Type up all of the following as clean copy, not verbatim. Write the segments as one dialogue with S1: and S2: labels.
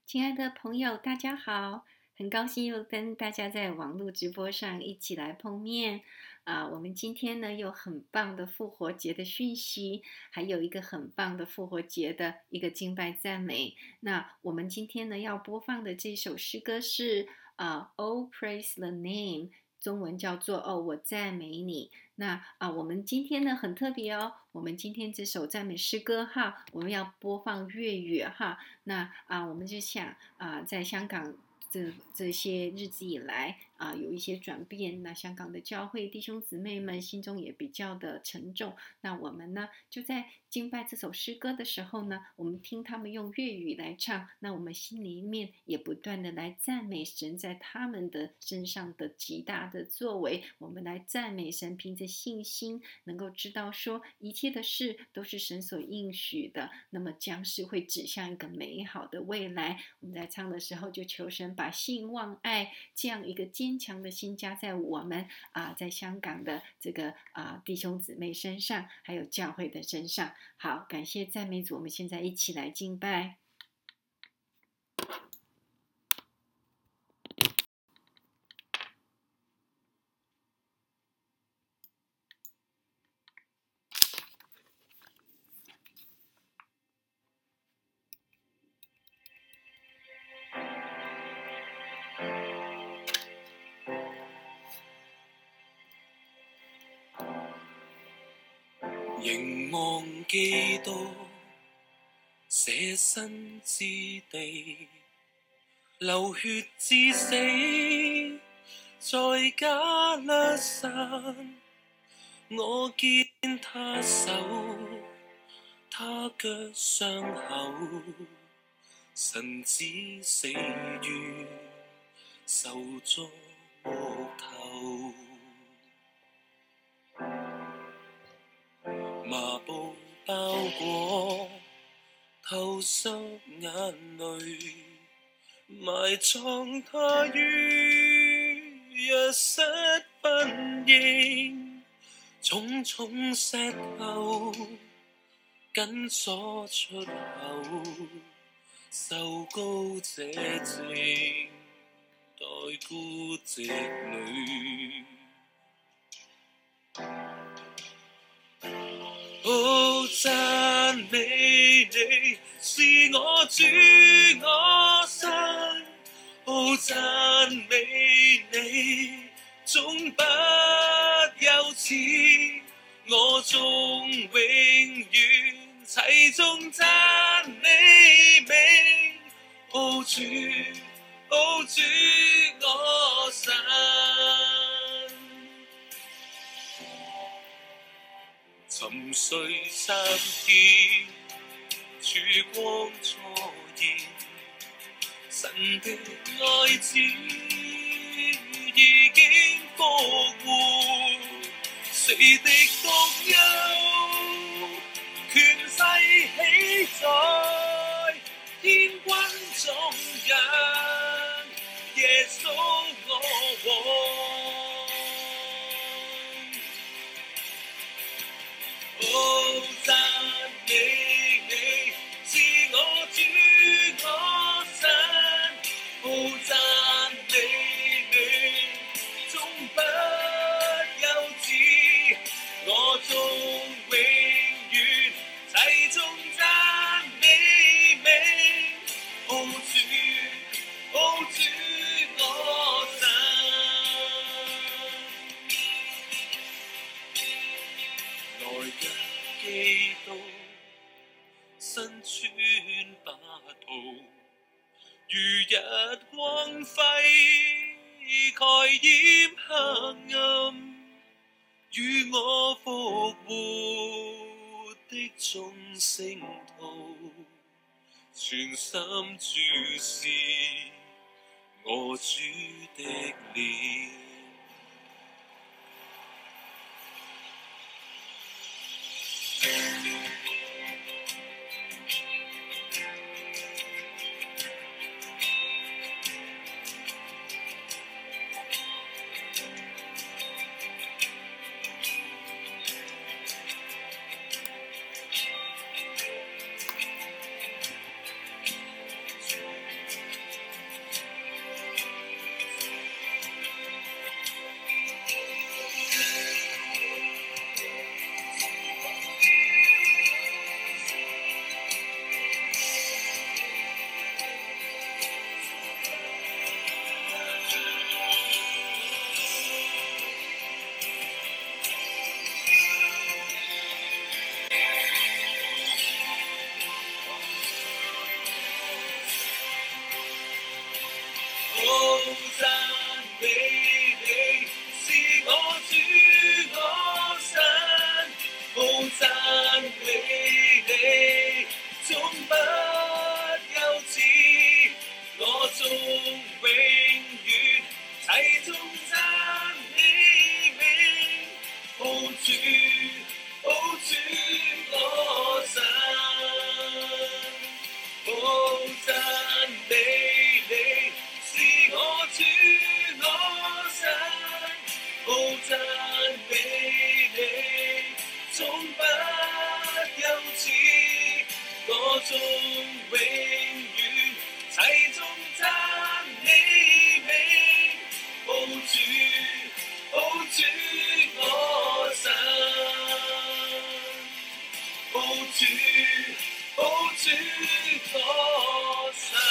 S1: 亲爱的朋友，大家好！很高兴又跟大家在网络直播上一起来碰面我们今天呢有很棒的复活节的讯息，还有一个很棒的复活节的一个敬拜赞美。那我们今天呢要播放的这首诗歌是Oh Praise the Name，中文叫做我赞美你。那我们今天呢很特别哦，我们今天这首赞美诗歌我们要播放粤语那我们就想在香港这些日子以来有一些转变，那香港的教会弟兄姊妹们心中也比较的沉重。那我们呢就在敬拜这首诗歌的时候呢，我们听他们用粤语来唱，那我们心里面也不断的来赞美神在他们的身上的极大的作为。我们来赞美神，凭着信心能够知道说一切的事都是神所应许的，那么将是会指向一个美好的未来。我们在唱的时候就求神把信望爱这样一个坚强的心加在我们在香港的这个弟兄姊妹身上，还有教会的身上。好，感谢赞美主，我们现在一起来敬拜。
S2: 凝望基督捨身之地，流血至死，在加勒山，我見他手，他腳傷口，神子死於受咗木頭。麻布包裹透濕眼淚，埋葬他於若失婚姻，重重石頭緊鎖出口，受膏者正待孤寂裏。讚美你是我主我神，讚美你終不休止，我眾永遠齊頌讚你名，主我神。沉睡3天，曙光初現，神的愛子已經復活，死的獨有權勢起在天軍中人，耶穌我王。讚美你是我主我神，讚美你終不休止，我眾永遠齊頌讚你名，主我神。基督身穿白袍，如日光輝蓋掩黑暗，與我復活的眾聖徒，全心注視我主的臉。 赞美你，是我主我神。赞美你，總不休止。我縱永遠齊頌讚你名。主，主我神。讚美你，是我主我神。讚美你，總不休止。我縱永遠齊頌讚你名。主，主我神。主，主我神。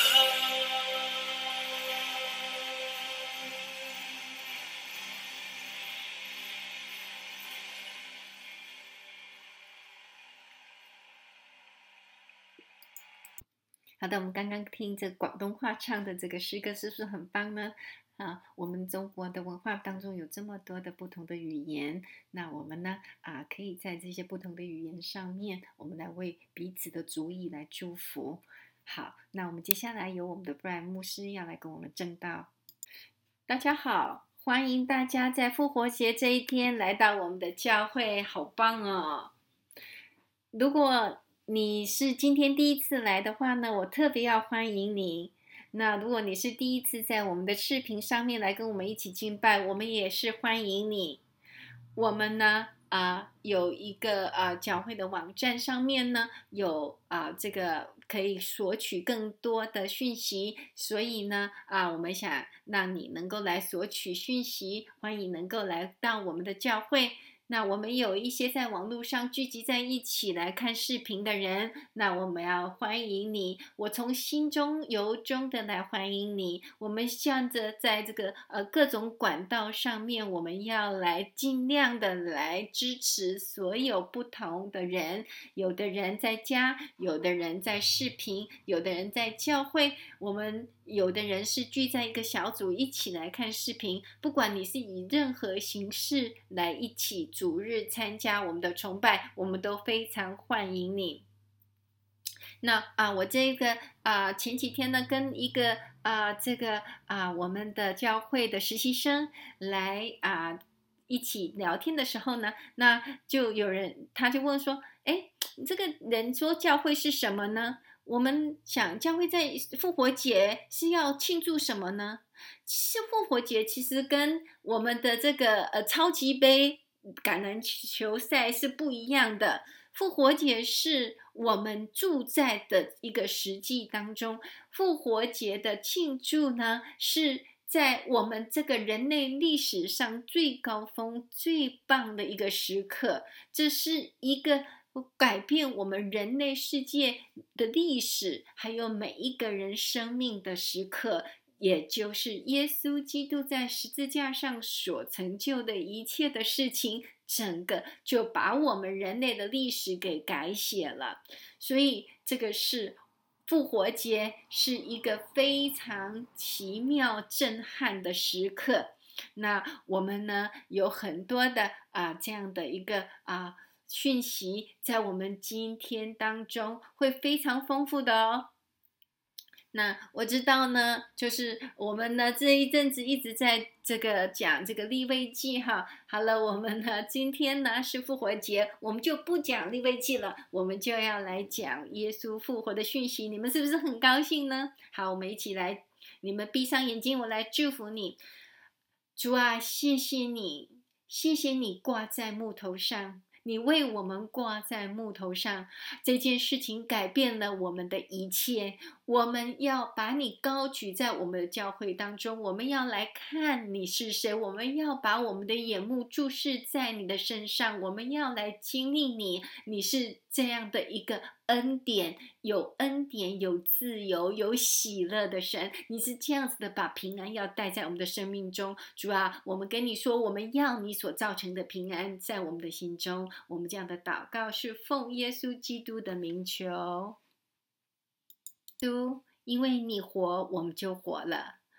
S1: 好的，我们刚刚听着广东话唱的这个诗歌，是不是很棒呢？我们中国的文化当中有这么多的不同的语言，那我们呢可以在这些不同的语言上面，我们来为彼此的族裔来祝福。好，那我们接下来由我们的 Brian 牧师要来跟我们证道。大家好，欢迎大家在复活节这一天来到我们的教会，好棒哦！如果你是今天第一次来的话呢，我特别要欢迎你。那如果你是第一次在我们的视频上面来跟我们一起敬拜，我们也是欢迎你。我们呢有一个教会的网站上面呢有这个可以索取更多的讯息，所以呢我们想让你能够来索取讯息，欢迎能够来到我们的教会。那我们有一些在网络上聚集在一起来看视频的人，那我们要欢迎你，我从心中由衷的来欢迎你。我们向着在这个各种管道上面，我们要来尽量的来支持所有不同的人，有的人在家，有的人在视频，有的人在教会，我们有的人是聚在一个小组一起来看视频。不管你是以任何形式来一起主日参加我们的崇拜，我们都非常欢迎你。那我这个前几天呢，跟一个我们的教会的实习生来一起聊天的时候呢，那就有人他就问说，这个人说教会是什么呢？我们想教会在复活节是要庆祝什么呢？其实复活节其实跟我们的这个超级杯橄榄球赛是不一样的。复活节是我们住在的一个实际当中，复活节的庆祝呢是在我们这个人类历史上最高峰最棒的一个时刻，这是一个改变我们人类世界的历史还有每一个人生命的时刻，也就是耶稣基督在十字架上所成就的一切的事情，整个就把我们人类的历史给改写了。所以这个是复活节，是一个非常奇妙震撼的时刻。那我们呢有很多的这样的一个讯息在我们今天当中会非常丰富的哦。那我知道呢，就是我们呢这一阵子一直在这个讲这个利未记哈。好了，我们呢今天呢是复活节，我们就不讲利未记了，我们就要来讲耶稣复活的讯息。你们是不是很高兴呢？好，我们一起来，你们闭上眼睛，我来祝福你。主啊，谢谢你，谢谢你挂在木头上，你为我们挂在木头上，这件事情改变了我们的一切。我们要把你高举在我们的教会当中，我们要来看你是谁，我们要把我们的眼目注视在你的身上，我们要来经历你，你是这样的一个恩典，有自由有喜乐的神，你是这样子的把平安要带在我们的生命中。主啊，我们跟你说，我们要你所造成的平安在我们的心中。我们这样的祷告是奉耶稣基督的名求。因为你活，我们就活了。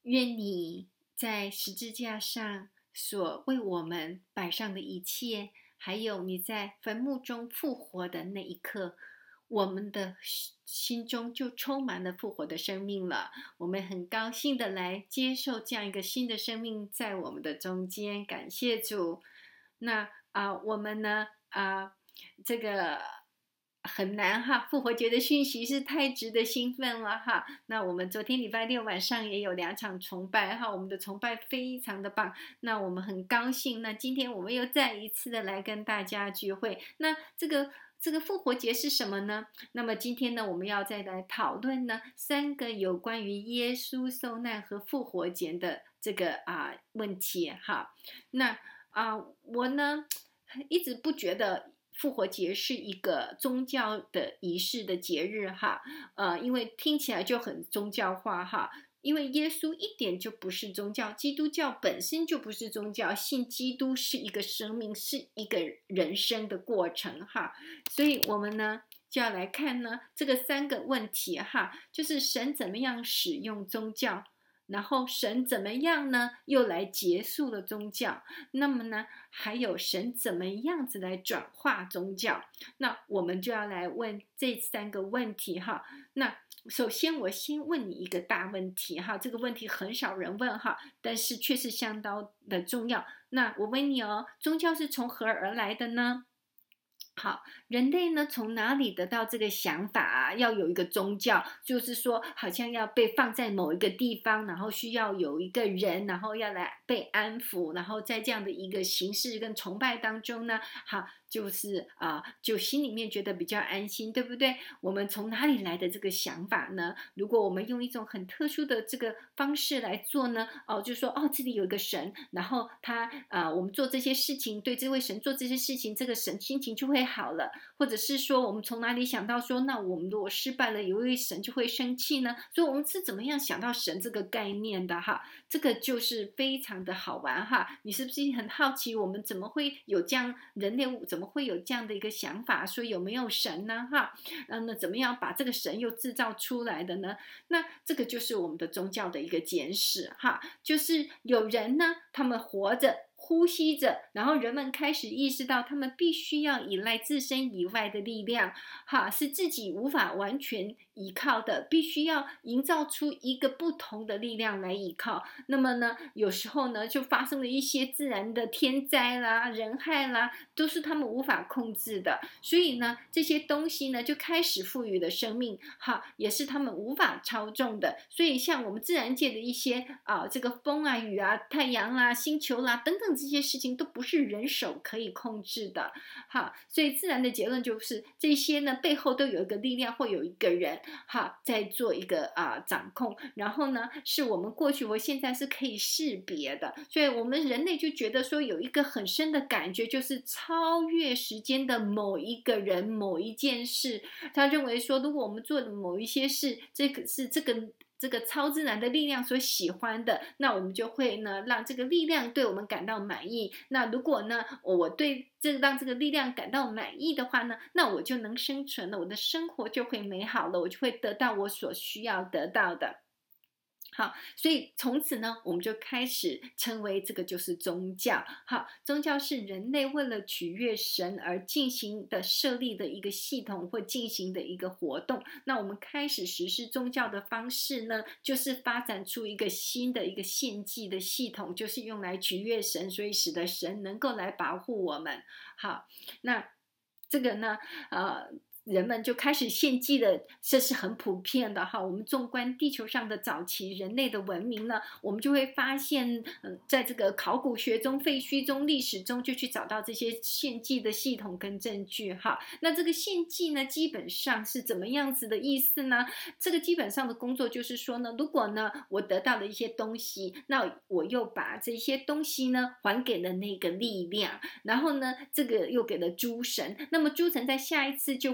S1: 愿你在十字架上所为我们摆上的一切，还有你在坟墓中复活的那一刻，我们的心中就充满了复活的生命了。我们很高兴的来接受这样一个新的生命在我们的中间，感谢主。那我们呢这个很难哈，复活节的讯息是太值得兴奋了哈。那我们昨天礼拜六晚上也有2场崇拜哈，我们的崇拜非常的棒，那我们很高兴。那今天我们又再一次的来跟大家聚会。那这个复活节是什么呢？那么今天呢，我们要再来讨论呢3个有关于耶稣受难和复活节的这个问题哈。那我呢一直不觉得复活节是一个宗教的仪式的节日哈，因为听起来就很宗教化哈。因为耶稣一点就不是宗教，基督教本身就不是宗教，信基督是一个生命，是一个人生的过程哈。所以我们呢就要来看呢这个3个问题哈，就是神怎么样使用宗教，然后神怎么样呢又来结束了宗教，那么呢还有神怎么样子来转化宗教。那我们就要来问这3个问题哈。那首先我先问你一个大问题哈，这个问题很少人问哈，但是却是相当的重要。那我问你哦，宗教是从何而来的呢？好，人类呢从哪里得到这个想法要有一个宗教，就是说好像要被放在某一个地方，然后需要有一个人，然后要来被安抚，然后在这样的一个形式跟崇拜当中呢，好，就是就心里面觉得比较安心，对不对？我们从哪里来的这个想法呢？如果我们用一种很特殊的这个方式来做呢，就说这里有一个神，然后我们做这些事情，对这位神做这些事情，这个神心情就会好了。或者是说我们从哪里想到说，那我们如果失败了，有一位神就会生气呢？所以我们是怎么样想到神这个概念的哈？这个就是非常的好玩哈。你是不是很好奇我们怎么会有这样，人类怎么会有这样的一个想法，说有没有神呢哈？那怎么样把这个神又制造出来的呢？那这个就是我们的宗教的一个简史哈，就是有人呢他们活着呼吸着，然后人们开始意识到他们必须要依赖自身以外的力量哈，是自己无法完全依靠的，必须要营造出一个不同的力量来依靠。那么呢有时候呢就发生了一些自然的天灾啦、人害啦，都是他们无法控制的，所以呢这些东西呢就开始赋予了生命哈，也是他们无法操纵的。所以像我们自然界的一些这个风啊、雨啊、太阳啦、星球啦等等，这些事情都不是人手可以控制的哈。所以自然的结论就是这些呢背后都有一个力量，或有一个人哈在做一个掌控，然后呢是我们过去或现在是可以识别的。所以我们人类就觉得说有一个很深的感觉，就是超越时间的某一个人、某一件事。他认为说如果我们做的某一些事，这个超自然的力量所喜欢的，那我们就会呢让这个力量对我们感到满意。那如果呢我对让这个力量感到满意的话呢，那我就能生存了，我的生活就会美好了，我就会得到我所需要得到的。好，所以从此呢我们就开始称为这个就是宗教。好，宗教是人类为了取悦神而进行的设立的一个系统或进行的一个活动。那我们开始实施宗教的方式呢，就是发展出一个新的一个献祭的系统，就是用来取悦神，所以使得神能够来保护我们。好，那这个呢人们就开始献祭了，这是很普遍的哈。我们纵观地球上的早期人类的文明呢，我们就会发现在这个考古学中、废墟中、历史中就去找到这些献祭的系统跟证据哈。那这个献祭呢基本上是怎么样子的意思呢？这个基本上的工作就是说呢，如果呢我得到了一些东西，那我又把这些东西呢还给了那个力量，然后呢这个又给了诸神，那么诸神在下一次就会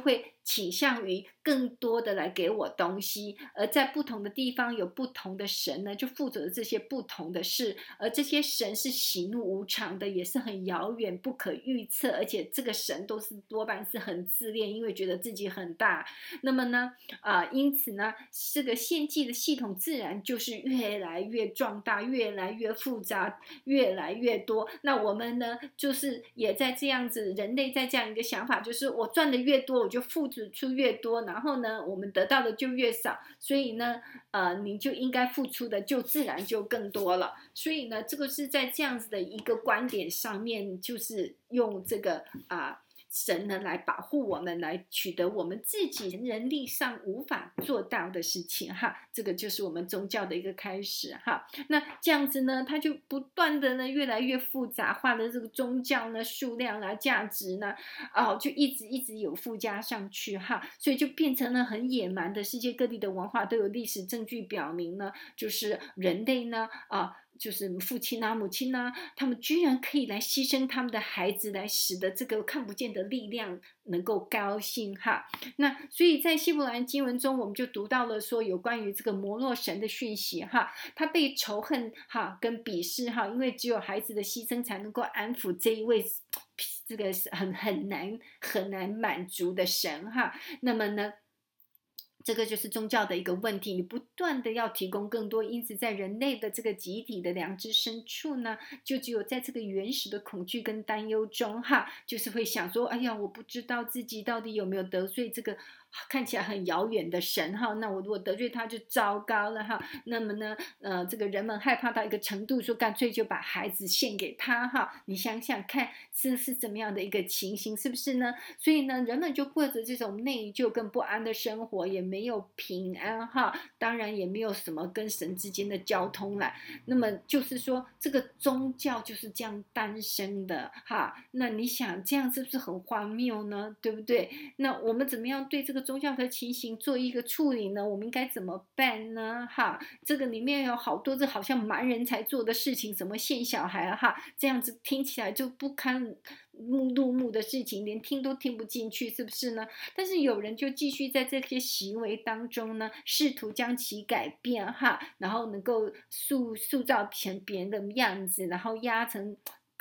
S1: 倾向于更多的来给我东西，而在不同的地方有不同的神呢，就负责这些不同的事，而这些神是喜怒无常的，也是很遥远不可预测，而且这个神都是多半是很自恋，因为觉得自己很大。那么呢因此呢，这个献祭的系统自然就是越来越壮大，越来越复杂，越来越多。那我们呢，就是也在这样子，人类在这样一个想法，就是我赚的越多，我就付出越多，然后呢，我们得到的就越少，所以呢，你就应该付出的就自然就更多了。所以呢，这个是在这样子的一个观点上面，就是用这个神呢来保护我们，来取得我们自己人力上无法做到的事情哈，这个就是我们宗教的一个开始哈。那这样子呢，它就不断的呢越来越复杂化的这个宗教呢数量啊价值呢就一直有附加上去哈，所以就变成了很野蛮的，世界各地的文化都有历史证据表明呢，就是人类呢就是父亲啊、母亲啊，他们居然可以来牺牲他们的孩子，来使得这个看不见的力量能够高兴哈。那所以在希伯来经文中，我们就读到了说有关于这个摩洛神的讯息哈，他被仇恨哈跟鄙视哈，因为只有孩子的牺牲才能够安抚这一位这个很难满足的神哈。那么呢，这个就是宗教的一个问题，你不断的要提供更多，因此在人类的这个集体的良知深处呢，就只有在这个原始的恐惧跟担忧中哈，就是会想说，哎呀，我不知道自己到底有没有得罪这个看起来很遥远的神哈，那我如果得罪他就糟糕了哈。那么呢，这个人们害怕到一个程度，说干脆就把孩子献给他哈。你想想看，这是怎么样的一个情形，是不是呢？所以呢，人们就过着这种内疚跟不安的生活，也没有平安哈，当然也没有什么跟神之间的交通了。那么就是说，这个宗教就是这样诞生的哈。那你想这样是不是很荒谬呢？对不对？那我们怎么样对这个宗教的情形做一个处理呢？我们应该怎么办呢？哈，这个里面有好多这好像蛮人才做的事情，什么献小孩哈，这样子听起来就不堪入目的事情，连听都听不进去，是不是呢？但是有人就继续在这些行为当中呢，试图将其改变哈，然后能够塑造成别人的样子，然后压成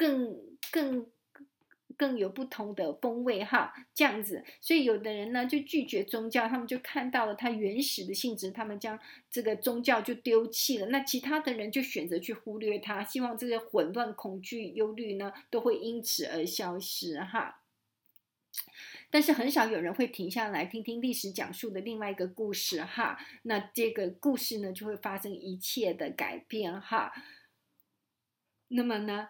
S1: 更有不同的风味哈，这样子，所以有的人呢就拒绝宗教，他们就看到了它原始的性质，他们将这个宗教就丢弃了。那其他的人就选择去忽略它，希望这些混乱、恐惧、忧虑呢都会因此而消失哈。但是很少有人会停下来听听历史讲述的另外一个故事哈，那这个故事呢就会发生一切的改变哈。那么呢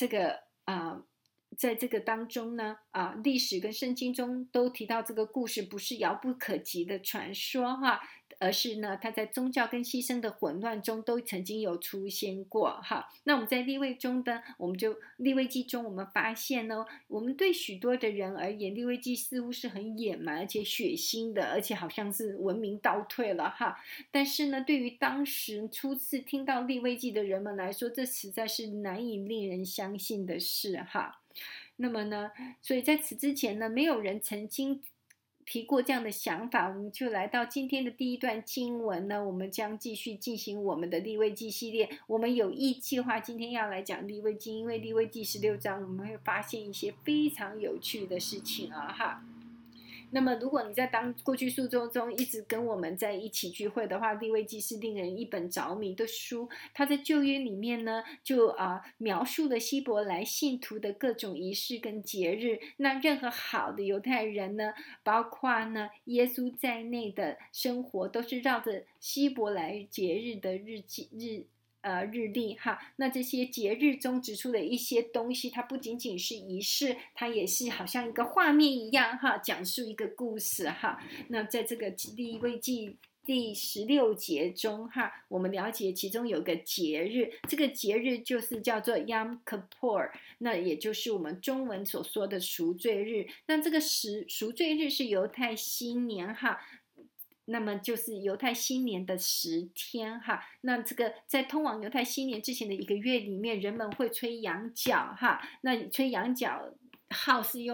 S1: 在这个当中呢，历史跟圣经中都提到这个故事不是遥不可及的传说哈，而是呢，它在宗教跟牺牲的混乱中都曾经有出现过哈。那我们在利未中的，利未记中，我们发现呢，我们对许多的人而言，利未记似乎是很野蛮而且血腥的，而且好像是文明倒退了哈。但是呢，对于当时初次听到利未记的人们来说，这实在是难以令人相信的事哈。那么呢，所以在此之前呢，没有人曾经提过这样的想法。我们就来到今天的第一段经文呢，我们将继续进行我们的利未记系列。我们有意计划今天要来讲利未记，因为利未记16章我们会发现一些非常有趣的事情哈。那么如果你在过去数周中一直跟我们在一起聚会的话，利未记是令人一本着迷的书。它在旧约里面呢，就描述了希伯来信徒的各种仪式跟节日。那任何好的犹太人呢，包括呢耶稣在内的生活，都是绕着希伯来节日的日历哈。那这些节日中指出的一些东西，它不仅仅是仪式，它也是好像一个画面一样哈，讲述一个故事哈。那在这个利未记第16节中哈，我们了解其中有个节日，这个节日就是叫做 Yom Kippur， 那也就是我们中文所说的赎罪日。那这个赎罪日是犹太新年哈，那么就是犹太新年的10天哈。那这个在通往犹太新年之前的1个月里面，人们会吹羊角哈。那吹羊角号是用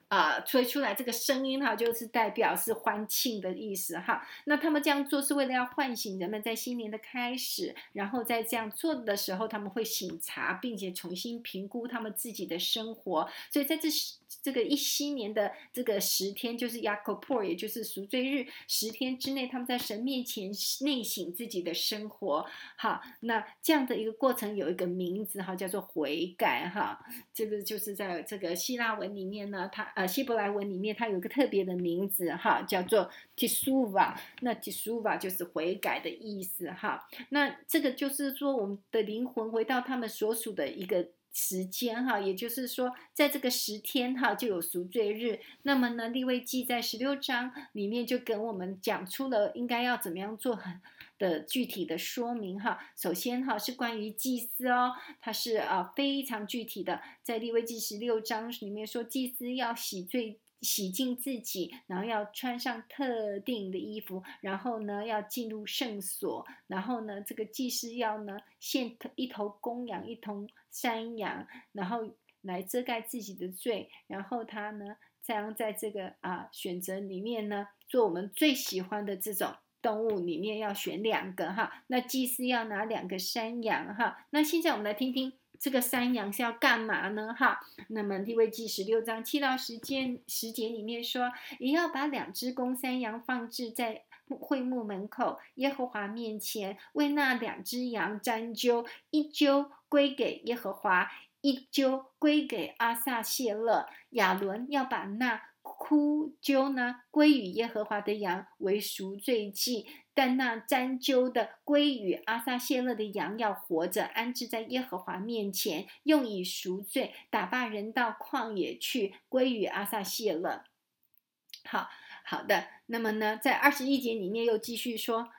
S1: 吹出来这个声音哈，就是代表是欢庆的意思哈。那他们这样做是为了要唤醒人们在新年的开始，然后在这样做的时候，他们会省察，并且重新评估他们自己的生活。所以在这个一新年的这个10天，就是 Yakopor， 也就是赎罪日10天之内，他们在神面前内省自己的生活。好，那这样的一个过程有一个名字哈，叫做悔改哈。这个就是在这个希腊文里面呢，希伯来文里面它有一个特别的名字哈，叫做 Teshuvah。那 Teshuvah 就是悔改的意思哈。那这个就是说我们的灵魂回到他们所属的一个时间哈，也就是说在这个10天哈就有赎罪日。那么呢，利未记在16章里面就跟我们讲出了应该要怎么样做的具体的说明哈。首先哈是关于祭司哦，它是非常具体的，在利未记16章里面说，祭司要洗净自己，然后要穿上特定的衣服，然后呢要进入圣所，然后呢这个祭司要呢献一头公羊，一头山羊，然后来遮盖自己的罪，然后他呢这样在这个选择里面呢，做我们最喜欢的这种动物里面要选2个哈。那祭司要拿2个山羊哈。那现在我们来听听这个山羊是要干嘛呢哈？那么利未记16章7到10节里面说，也要把2只公山羊放置在会幕门口耶和华面前，为那2只羊沾揪，一揪归给耶和华，一揪归给阿撒谢勒。亚伦要把那枯揪呢归于耶和华的羊为赎罪祭，但那沾揪的归于阿撒谢勒的羊要活着，安置在耶和华面前，用以赎罪，打发人到旷野去，归于阿撒谢勒。好的，那么呢，在21节里面又继续说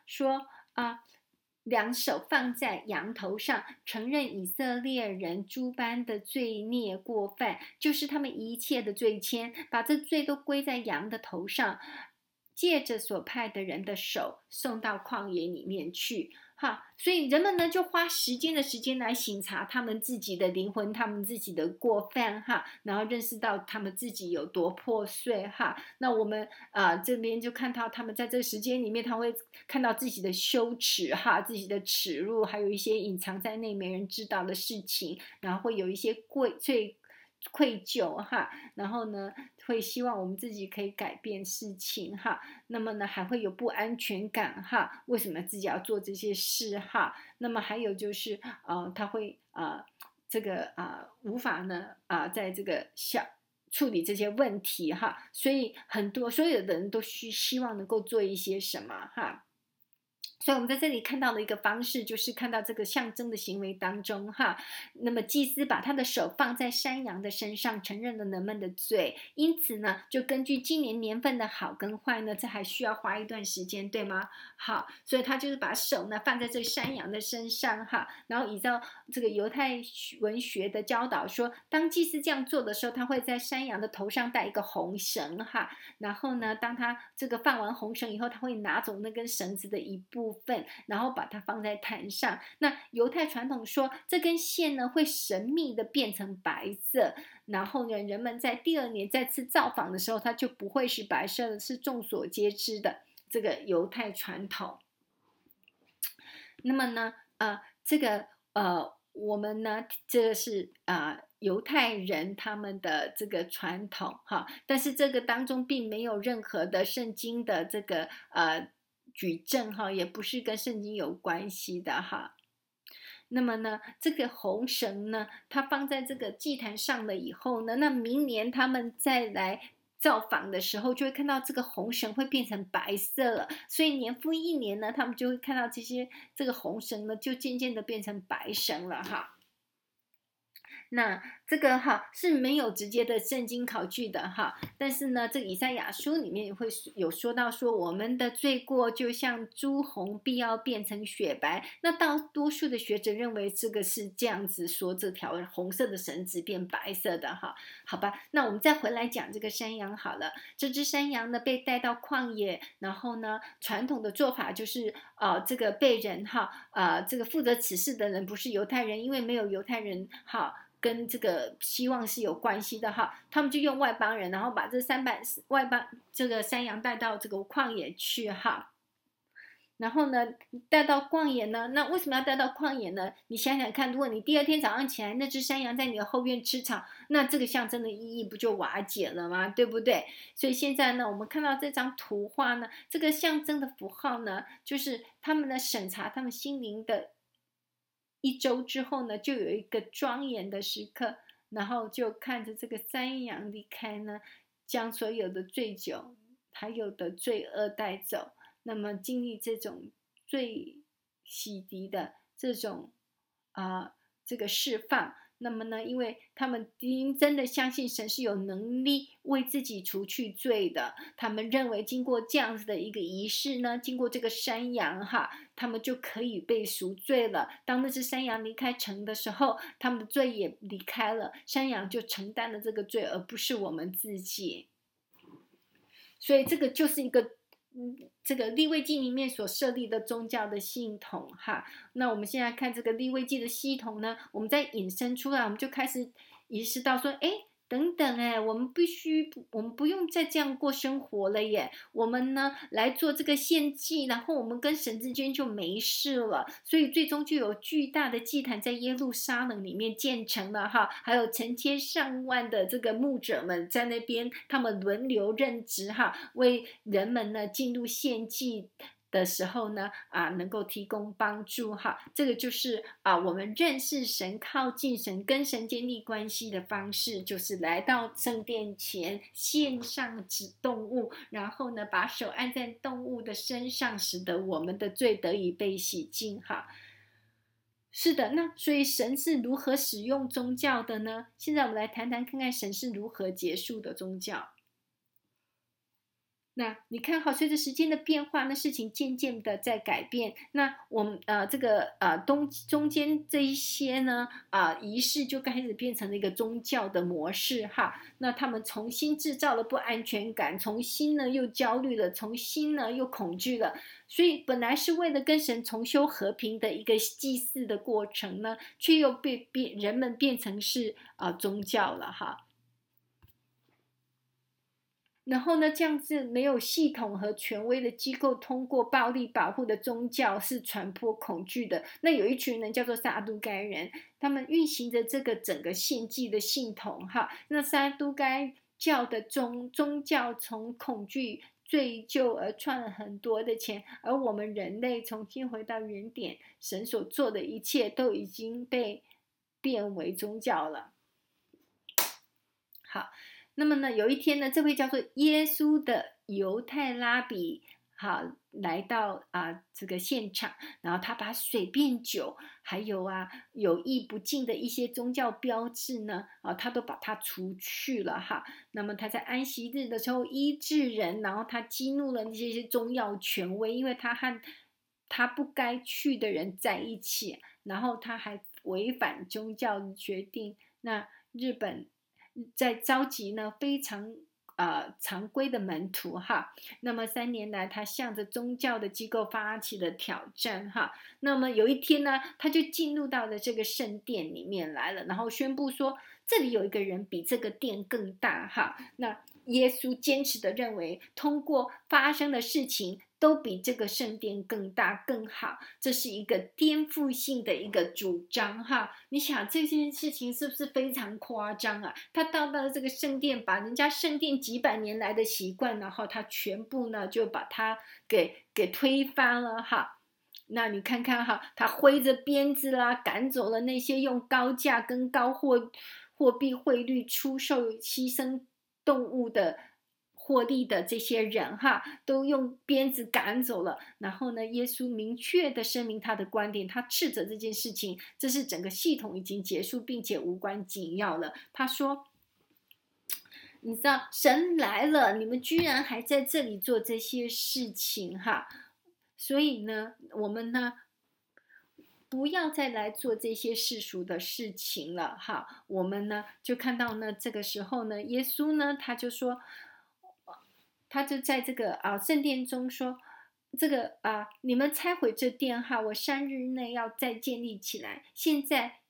S1: 2手放在羊头上，承认以色列人诸般的罪孽过犯，就是他们一切的罪愆，把这罪都归在羊的头上，借着所派的人的手送到旷野里面去。所以人们呢就花时间来省察他们自己的灵魂，他们自己的过犯然后认识到他们自己有多破碎那我们这边就看到他们在这个时间里面，他会看到自己的羞耻自己的耻辱，还有一些隐藏在内没人知道的事情，然后会有一些愧疚然后呢会希望我们自己可以改变事情那么呢还会有不安全感为什么自己要做这些事那么还有就是他会这个无法呢在这个处理这些问题所以所有的人都希望能够做一些什么所以我们在这里看到的一个方式，就是看到这个象征的行为当中那么祭司把他的手放在山羊的身上，承认了人们的罪，因此呢就根据今年年份的好跟坏呢，这还需要花一段时间，对吗？所以他就是把手呢放在这山羊的身上然后依照这个犹太文学的教导说，当祭司这样做的时候，他会在山羊的头上戴一个红绳然后呢当他这个放完红绳以后，他会拿走那根绳子的一部分，然后把它放在坛上。那犹太传统说，这根线呢会神秘的变成白色，然后呢人们在第2年再次造访的时候，它就不会是白色的，是众所皆知的这个犹太传统。那么呢这个我们呢这个是犹太人他们的这个传统但是这个当中并没有任何的圣经的这个举证也不是跟圣经有关系的那么呢这个红绳呢它放在这个祭坛上了以后呢，那明年他们再来造访的时候，就会看到这个红绳会变成白色了，所以年复一年呢，他们就会看到这个红绳呢就渐渐的变成白绳了那这个是没有直接的圣经考据的但是呢这个以赛亚书里面会有说到说，我们的罪过就像朱红，必要变成雪白。那大多数的学者认为这个是这样子说，这条红色的绳子变白色的好吧。那我们再回来讲这个山羊好了。这只山羊呢被带到旷野，然后呢传统的做法就是这个被人这个负责此事的人不是犹太人，因为没有犹太人跟这个的希望是有关系的哈。他们就用外邦人，然后把这这个山羊带到这个旷野去哈。然后呢，带到旷野呢？那为什么要带到旷野呢？你想想看，如果你第二天早上起来，那只山羊在你的后院吃草，那这个象征的意义不就瓦解了吗？对不对？所以现在呢，我们看到这张图画呢，这个象征的符号呢，就是他们的审查他们心灵的1周之后呢，就有一个庄严的时刻，然后就看着这个山羊离开呢，将所有的醉酒还有的罪恶带走。那么经历这种最洗涤的这种这个释放，那么呢，因为他们真的相信神是有能力为自己除去罪的，他们认为经过这样子的一个仪式呢，经过这个山羊哈，他们就可以被赎罪了。当那只山羊离开城的时候，他们的罪也离开了，山羊就承担了这个罪，而不是我们自己。所以这个就是一个这个利未记里面所设立的宗教的系统哈。那我们现在看这个利未记的系统呢，我们再引申出来，我们就开始意识到说，等等我们不用再这样过生活了耶。我们呢来做这个献祭，然后我们跟神之间就没事了。所以最终就有巨大的祭坛在耶路撒冷里面建成了哈，还有成千上万的这个牧者们在那边，他们轮流任职哈，为人们呢进入献祭的时候呢能够提供帮助哈。这个就是我们认识神、靠近神、跟神建立关系的方式，就是来到圣殿前献上动物，然后呢把手按在动物的身上，使得我们的罪得以被洗净哈。是的，那所以神是如何使用宗教的呢？现在我们来谈谈看看神是如何结束的宗教。那你看好，随着时间的变化，那事情渐渐的在改变。那我们这个中间这一些呢仪式就开始变成了一个宗教的模式哈。那他们重新制造了不安全感，重新呢又焦虑了，重新呢又恐惧了。所以本来是为了跟神重修和平的一个祭祀的过程呢，却又被人们变成是宗教了哈。然后呢，这样子没有系统和权威的机构，通过暴力保护的宗教是传播恐惧的。那有一群人叫做撒都该人，他们运行着这个整个献祭的系统哈。那撒都该教的宗教从恐惧罪疚而赚了很多的钱，而我们人类重新回到原点，神所做的一切都已经被变为宗教了。好。那么呢，有一天呢，这位叫做耶稣的犹太拉比，好来到这个现场，然后他把水变酒，还有有益不尽的一些宗教标志呢，他都把它除去了哈。那么他在安息日的时候医治人，然后他激怒了那些宗教权威，因为他和他不该去的人在一起，然后他还违反宗教决定。那日本在召集呢非常常规的门徒哈。那么3年来，他向着宗教的机构发起了挑战哈。那么有一天呢，他就进入到了这个圣殿里面来了，然后宣布说，这里有一个人比这个殿更大哈。那耶稣坚持的认为，通过发生的事情都比这个圣殿更大更好，这是一个颠覆性的一个主张哈。你想这件事情是不是非常夸张啊？他到了这个圣殿，把人家圣殿几百年来的习惯，然后他全部呢就把它给推翻了哈。那你看看哈，他挥着鞭子啦，赶走了那些用高价跟高货币汇率出售牺牲动物的获利的这些人哈，都用鞭子赶走了。然后呢，耶稣明确的声明他的观点，他斥责这件事情，这是整个系统已经结束，并且无关紧要了。他说，你知道神来了，你们居然还在这里做这些事情哈。所以呢，我们呢不要再来做这些世俗的事情了哈。我们呢就看到呢，这个时候呢，耶稣呢他就说，他就在这个圣殿中说，这个你们拆毁这殿哈，我3日内要再建立起来。现在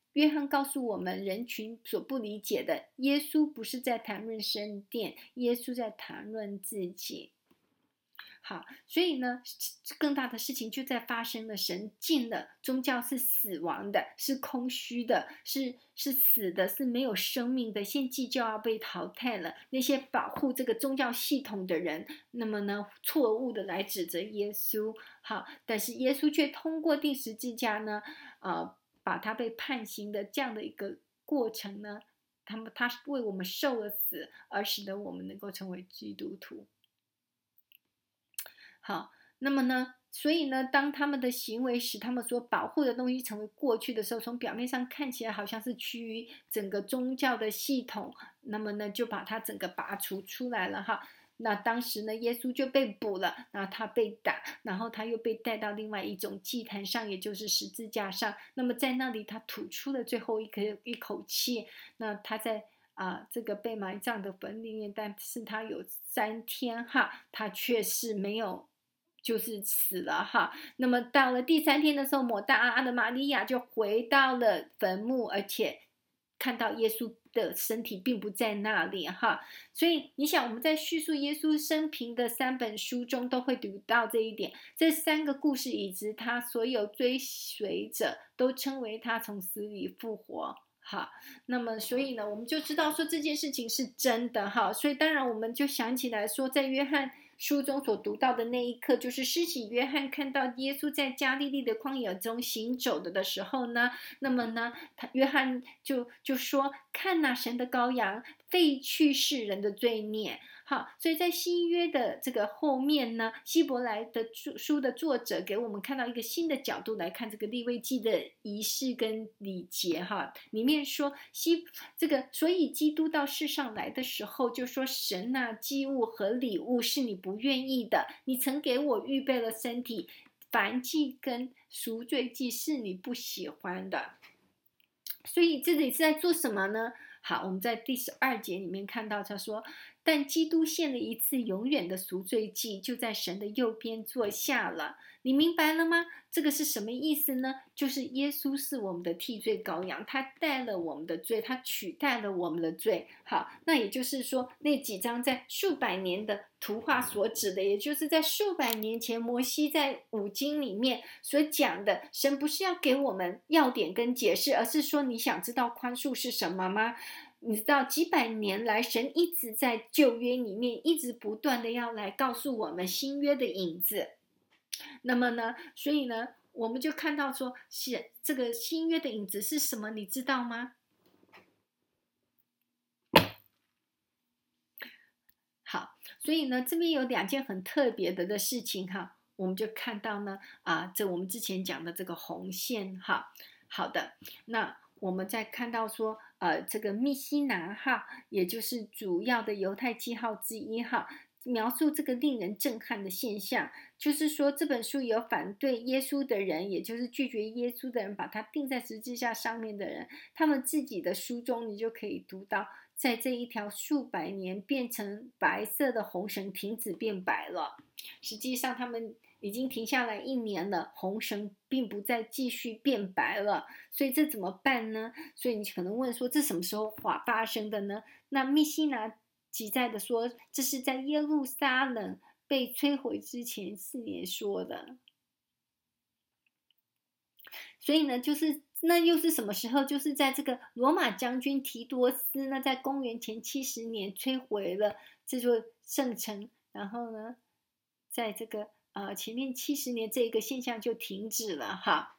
S1: 约翰告诉我们人群所不理解的，耶稣不是在谈论圣殿，耶稣在谈论自己。好，所以呢，更大的事情就在发生了。神禁了，宗教是死亡的，是空虚的，是死的，是没有生命的，献祭就要被淘汰了。那些保护这个宗教系统的人，那么呢，错误的来指责耶稣。好，但是耶稣却通过钉十字架呢，把他被判刑的这样的一个过程呢，他为我们受了死，而使得我们能够成为基督徒。好，那么呢，所以呢，当他们的行为使他们所保护的东西成为过去的时候，从表面上看起来好像是趋于整个宗教的系统，那么呢，就把它整个拔除出来了哈。那当时呢，耶稣就被捕了，然后他被打，然后他又被带到另外一种祭坛上，也就是十字架上。那么在那里，他吐出了最后一口气。那他在这个被埋葬的坟里面，但是他有3天哈，他却是没有。就是死了哈，那么到了第3天的时候，抹大拉的玛利亚就回到了坟墓，而且看到耶稣的身体并不在那里哈。所以你想，我们在叙述耶稣生平的3本书中都会读到这一点。这3个故事以及他所有追随者都称为他从死里复活。好，那么所以呢，我们就知道说这件事情是真的哈。所以当然我们就想起来说，在约翰书中所读到的那一刻，就是施洗约翰看到耶稣在加利利的旷野中行走的时候呢，那么呢，约翰就说：“看哪，神的羔羊，废去世人的罪孽。”好，所以在新约的这个后面呢，希伯来的书的作者给我们看到一个新的角度来看这个利未记的仪式跟礼节哈。里面说所以基督到世上来的时候，就说神啊，祭物和礼物是你不愿意的，你曾给我预备了身体，燔祭跟赎罪祭是你不喜欢的。所以这里是在做什么呢？好，我们在第12节里面看到他说，但基督献了一次永远的赎罪祭，就在神的右边坐下了。你明白了吗？这个是什么意思呢？就是耶稣是我们的替罪羔羊，他带了我们的罪，他取代了我们的罪。好，那也就是说，那几张在数百年的图画所指的，也就是在数百年前摩西在5经里面所讲的，神不是要给我们要点跟解释，而是说你想知道宽恕是什么吗？你知道几百年来神一直在旧约里面一直不断的要来告诉我们新约的影子。那么呢，所以呢，我们就看到说这个新约的影子是什么，你知道吗？好，所以呢，这边有2件很特别的事情哈，我们就看到呢，这我们之前讲的这个红线哈。好的，那我们再看到说，这个密西拿哈，也就是主要的犹太记号之一哈，描述这个令人震撼的现象，就是说这本书有反对耶稣的人，也就是拒绝耶稣的人，把它钉在十字架上面的人，他们自己的书中，你就可以读到，在这一条数百年变成白色的红绳停止变白了。实际上他们已经停下来1年了，红绳并不再继续变白了，所以这怎么办呢？所以你可能问说，这什么时候发生的呢？那密西拿记载的说，这是在耶路撒冷被摧毁之前4年说的。所以呢，那又是什么时候？就是在这个罗马将军提多斯呢，在公元前70年摧毁了这座圣城，然后呢，在这个前面70年这个现象就停止了哈。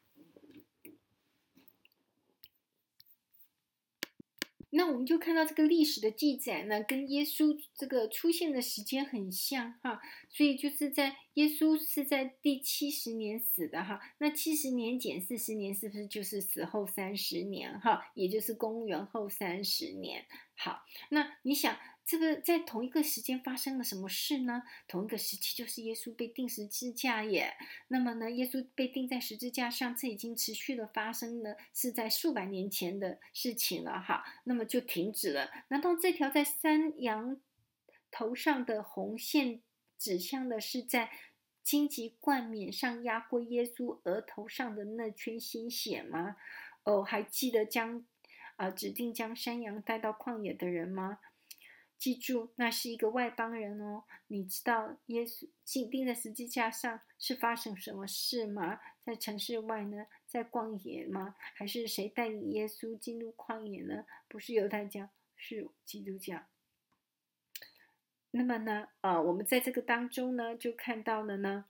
S1: 那我们就看到这个历史的记载呢，跟耶稣这个出现的时间很像哈，所以就是在耶稣是在第70年死的哈，那70年减40年是不是就是死后30年哈？也就是公元后30年。好，那你想这个在同一个时间发生了什么事呢？同一个时期就是耶稣被钉十字架耶。那么呢，耶稣被钉在十字架上，这已经持续的发生了，是在数百年前的事情了哈。那么就停止了。难道这条在山羊头上的红线指向的是在荆棘冠冕上压过耶稣额头上的那圈鲜血吗？ 还记得指定将山羊带到旷野的人吗？记住，那是一个外邦人哦。你知道耶稣钉在十字架上是发生什么事吗？在城市外呢，在旷野吗？还是谁带领耶稣进入旷野呢？不是犹太教，是基督教。那么呢，我们在这个当中呢，就看到了呢，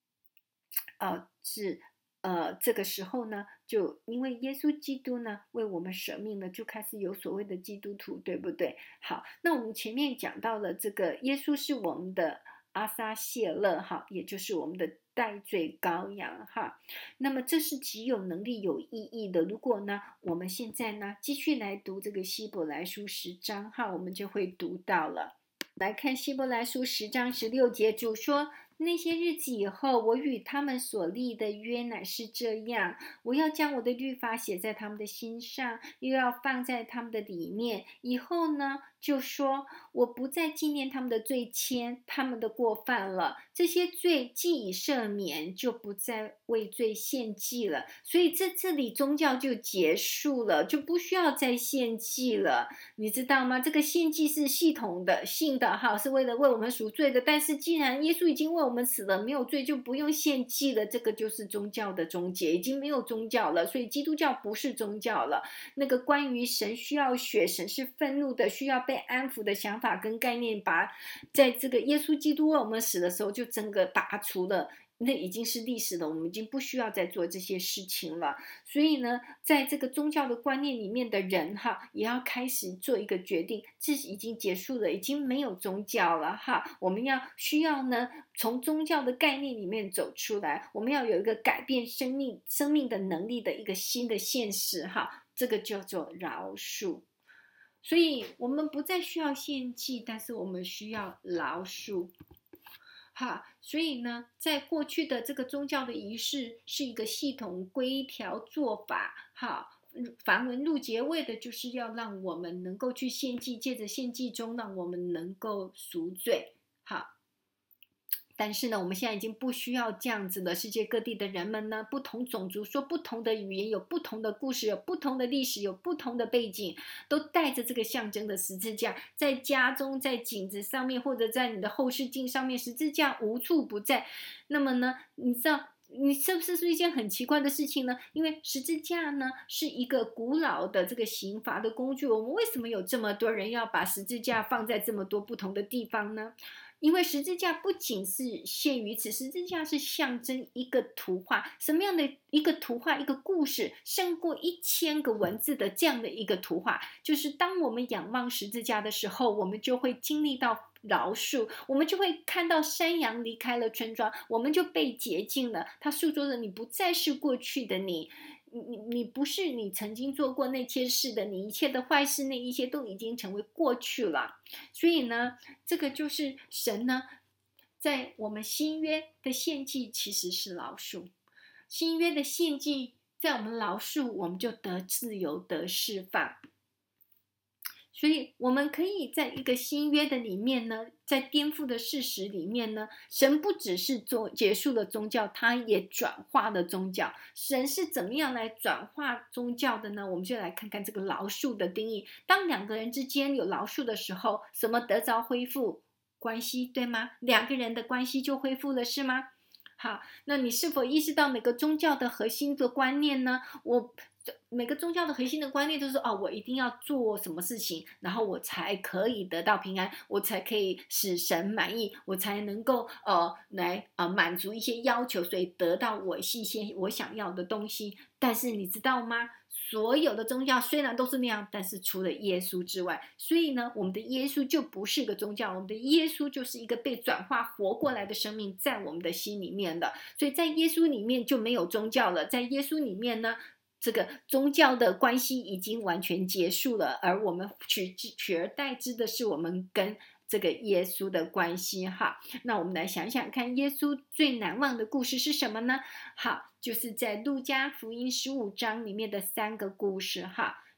S1: 这个时候呢，就因为耶稣基督呢为我们舍命了，就开始有所谓的基督徒，对不对？好，那我们前面讲到了这个耶稣是我们的阿撒谢勒哈，也就是我们的代罪羔羊哈。那么这是极有能力、有意义的。如果呢，我们现在呢继续来读这个希伯来书10章哈，我们就会读到了。来看希伯来书10章16节，主说：那些日子以后，我与他们所立的约乃是这样，我要将我的律法写在他们的心上，又要放在他们的里面。以后呢，就说我不再纪念他们的罪愆，他们的过犯了。这些罪既已赦免，就不再为罪献祭了。所以这里宗教就结束了，就不需要再献祭了。你知道吗？这个献祭是系统的性的哈，是为了为我们赎罪的。但是既然耶稣已经为我们死了，没有罪就不用献祭了。这个就是宗教的终结，已经没有宗教了。所以基督教不是宗教了。那个关于神需要血，神是愤怒的，需要被安抚的想法跟概念，在这个耶稣基督为我们死的时候就整个拔除了。那已经是历史了，我们已经不需要再做这些事情了。所以呢，在这个宗教的观念里面的人哈，也要开始做一个决定，这已经结束了，已经没有宗教了哈。我们需要呢，从宗教的概念里面走出来，我们要有一个改变生命的能力的一个新的现实哈，这个叫做饶恕。所以我们不再需要献祭，但是我们需要饶恕。好，所以呢，在过去的这个宗教的仪式是一个系统规条做法，好，繁文缛节为的就是要让我们能够去献祭，借着献祭中让我们能够赎罪，好。但是呢，我们现在已经不需要这样子了。世界各地的人们呢，不同种族，说不同的语言，有不同的故事，有不同的历史，有不同的背景，都带着这个象征的十字架，在家中，在镜子上面，或者在你的后视镜上面，十字架无处不在。那么呢，你知道你是不是一件很奇怪的事情呢？因为十字架呢是一个古老的这个刑罚的工具，我们为什么有这么多人要把十字架放在这么多不同的地方呢？因为十字架不仅是限于此，十字架是象征一个图画，什么样的一个图画，一个故事，胜过1000个文字的这样的一个图画。就是当我们仰望十字架的时候，我们就会经历到饶恕，我们就会看到山羊离开了村庄，我们就被洁净了。它诉说着你不再是过去的你不是你曾经做过那些事的，你一切的坏事，那一些都已经成为过去了。所以呢，这个就是神呢，在我们新约的献祭其实是饶恕，新约的献祭在我们饶恕，我们就得自由得释放。所以我们可以在一个新约的里面呢，在颠覆的事实里面呢，神不只是结束了宗教，他也转化了宗教。神是怎么样来转化宗教的呢？我们就来看看这个饶恕的定义。当两个人之间有饶恕的时候，什么得着恢复？关系，对吗？两个人的关系就恢复了，是吗？好，那你是否意识到每个宗教的核心的观念呢？每个宗教的核心的观念都是我一定要做什么事情，然后我才可以得到平安，我才可以使神满意，我才能够来满足一些要求，所以得到我一些我想要的东西。但是你知道吗？所有的宗教虽然都是那样，但是除了耶稣之外，所以呢，我们的耶稣就不是个宗教，我们的耶稣就是一个被转化活过来的生命，在我们的心里面的。所以在耶稣里面就没有宗教了，在耶稣里面呢，这个宗教的关系已经完全结束了，而我们取而代之的是我们跟这个耶稣的关系哈。那我们来想想看，耶稣最难忘的故事是什么呢？好，就是在路加福音15章里面的3个故事哈。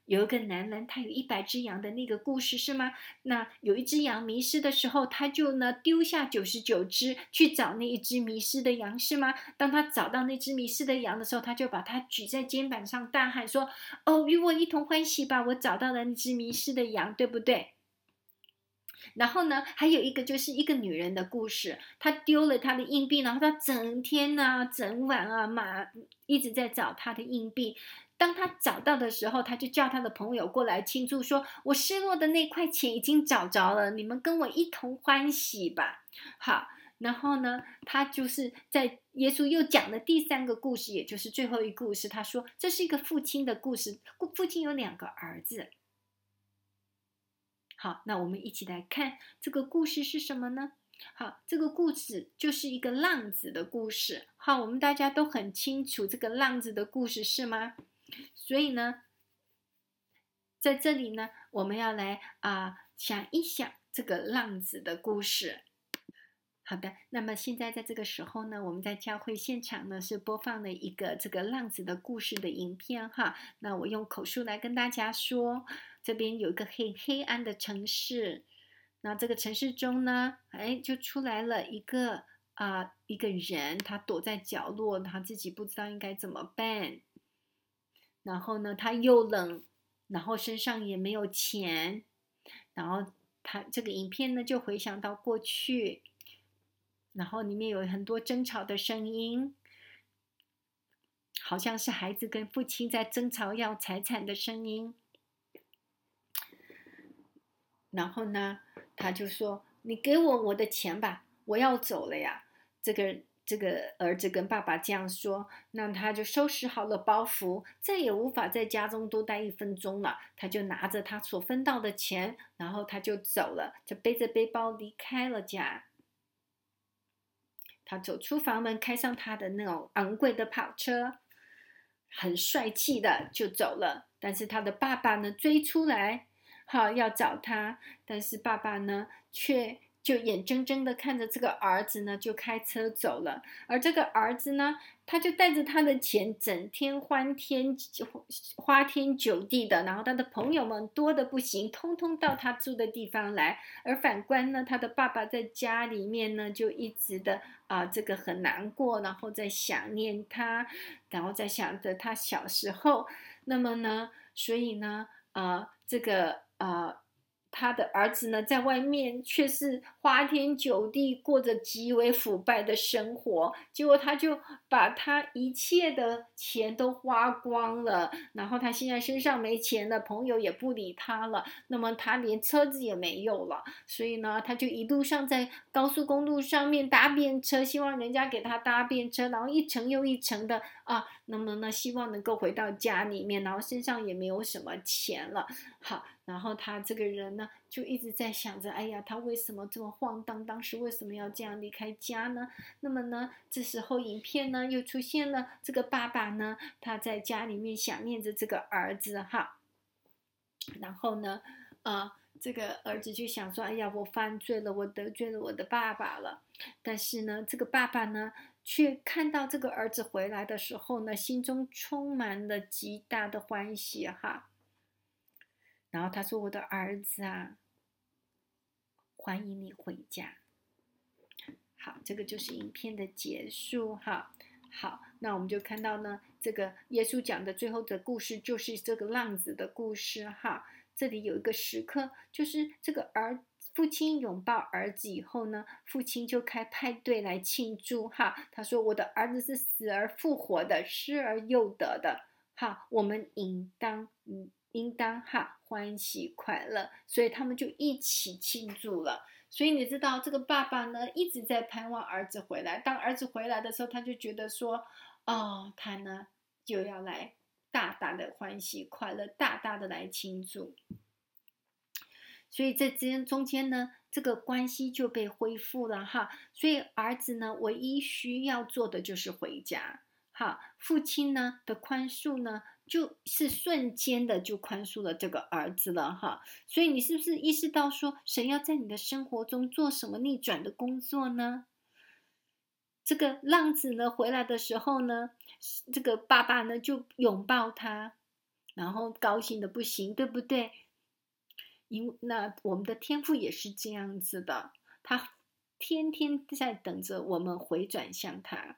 S1: 有一个男人，他有100只羊的那个故事是吗？那有一只羊迷失的时候，他就呢丢下99只去找那一只迷失的羊是吗？当他找到那只迷失的羊的时候，他就把它举在肩膀上大喊说：哦，与我一同欢喜吧，我找到了那只迷失的羊，对不对？然后呢，还有一个就是一个女人的故事，她丢了她的硬币，然后她整天啊、整晚啊，一直在找她的硬币。当她找到的时候，她就叫她的朋友过来庆祝，说：“我失落的那块钱已经找着了，你们跟我一同欢喜吧。”好，然后呢，她就是在耶稣又讲了第3个故事，也就是最后一个故事。他说这是一个父亲的故事，父亲有2个儿子。好，那我们一起来看这个故事是什么呢？好，这个故事就是一个浪子的故事。好，我们大家都很清楚这个浪子的故事是吗？所以呢，在这里呢，我们要来想一想这个浪子的故事。好的，那么现在在这个时候呢，我们在教会现场呢是播放了一个这个浪子的故事的影片哈。那我用口述来跟大家说，这边有一个黑暗的城市，那这个城市中呢，就出来了一个人，他躲在角落，他自己不知道应该怎么办。然后呢，他又冷，然后身上也没有钱，然后他这个影片呢就回想到过去。然后里面有很多争吵的声音，好像是孩子跟父亲在争吵要财产的声音。然后呢，他就说：“你给我的钱吧，我要走了呀。”这个儿子跟爸爸这样说，那他就收拾好了包袱，再也无法在家中多待1分钟了。他就拿着他所分到的钱，然后他就走了，就背着背包离开了家。他走出房门，开上他的那种昂贵的跑车，很帅气的就走了。但是他的爸爸呢追出来，要找他，但是爸爸呢却就眼睁睁的看着这个儿子呢就开车走了。而这个儿子呢，他就带着他的钱，整天花天酒地的，然后他的朋友们多的不行，通通到他住的地方来。而反观呢，他的爸爸在家里面呢，就一直的这个很难过，然后在想念他，然后在想着他小时候。那么呢，所以呢，他的儿子呢，在外面却是花天酒地，过着极为腐败的生活。结果他就把他一切的钱都花光了，然后他现在身上没钱了，朋友也不理他了，那么他连车子也没有了。所以呢，他就一路上在高速公路上面搭便车，希望人家给他搭便车，然后一层又一层的那么呢，希望能够回到家里面，然后身上也没有什么钱了。好，然后他这个人呢，就一直在想着，哎呀，他为什么这么晃荡？当时为什么要这样离开家呢？那么呢，这时候影片呢又出现了这个爸爸呢，他在家里面想念着这个儿子哈，然后呢，这个儿子就想说，哎呀，我犯罪了，我得罪了我的爸爸了。但是呢，这个爸爸呢，却看到这个儿子回来的时候呢，心中充满了极大的欢喜哈。然后他说：“我的儿子啊，欢迎你回家。”好，这个就是影片的结束哈。好，那我们就看到呢，这个耶稣讲的最后的故事就是这个浪子的故事哈。这里有一个时刻，就是这个父亲拥抱儿子以后呢，父亲就开派对来庆祝哈。他说：“我的儿子是死而复活的，失而又得的。哈，我们应当欢喜快乐。”所以他们就一起庆祝了。所以你知道，这个爸爸呢一直在盼望儿子回来。当儿子回来的时候，他就觉得说，他呢就要来大大的欢喜快乐，大大的来庆祝。所以在这中间呢，这个关系就被恢复了哈。所以儿子呢，唯一需要做的就是回家。好，父亲呢的宽恕呢，就是瞬间的就宽恕了这个儿子了哈。所以你是不是意识到说，神要在你的生活中做什么逆转的工作呢？这个浪子呢回来的时候呢，这个爸爸呢就拥抱他。 然后高兴的不行，对不对？那我们的天父也是这样子的，他天天在等着我们回转向他。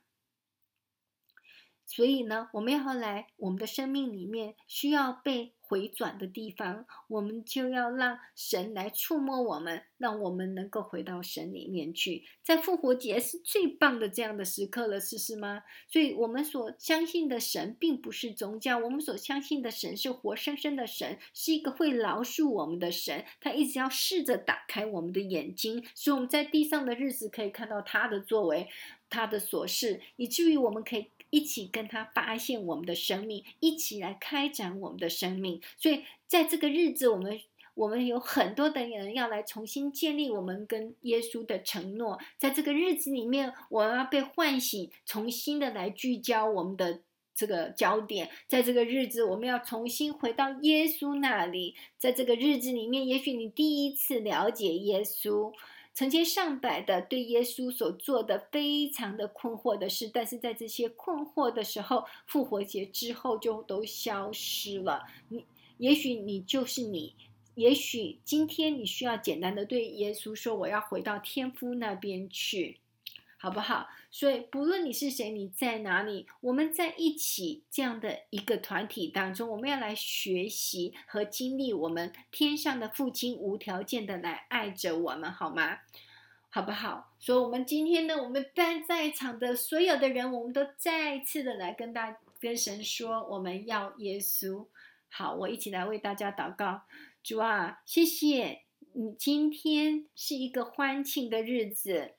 S1: 所以呢，我们要来我们的生命里面需要被回转的地方，我们就要让神来触摸我们，让我们能够回到神里面去。在复活节是最棒的这样的时刻了，是吗？所以我们所相信的神并不是宗教，我们所相信的神是活生生的神，是一个会饶恕我们的神，他一直要试着打开我们的眼睛，使我们在地上的日子可以看到他的作为，他的所事，以至于我们可以一起跟他发现我们的生命，一起来开展我们的生命。所以在这个日子，我们有很多的人要来重新建立我们跟耶稣的承诺。在这个日子里面，我们要被唤醒，重新的来聚焦我们的这个焦点。在这个日子，我们要重新回到耶稣那里。在这个日子里面，也许你第一次了解耶稣，成千上百的对耶稣所做的非常的困惑的事，但是在这些困惑的时候，复活节之后就都消失了。也许你就是你，也许今天你需要简单的对耶稣说，我要回到天父那边去，好不好？所以不论你是谁，你在哪里，我们在一起这样的一个团体当中，我们要来学习和经历我们天上的父亲无条件的来爱着我们，好吗？好不好？所以我们今天呢，我们在场的所有的人，我们都再一次的来跟神说，我们要耶稣。好，我一起来为大家祷告。主啊，谢谢你，今天是一个欢庆的日子，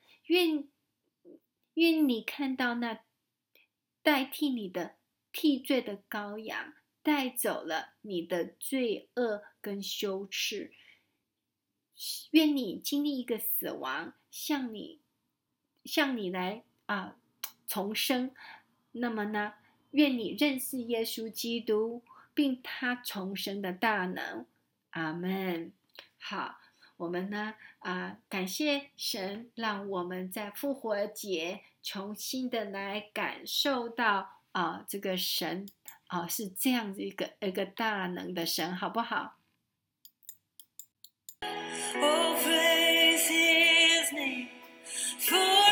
S1: 愿你看到那代替你的替罪的羔羊，带走了你的罪恶跟羞耻。愿你经历一个死亡，向你来重生。那么呢，愿你认识耶稣基督，并他重生的大能。阿们。好，我们呢感谢神，让我们在复活节重新的来感受到这个神是这样子一个大能的神，好不好
S2: Oh, praise his name for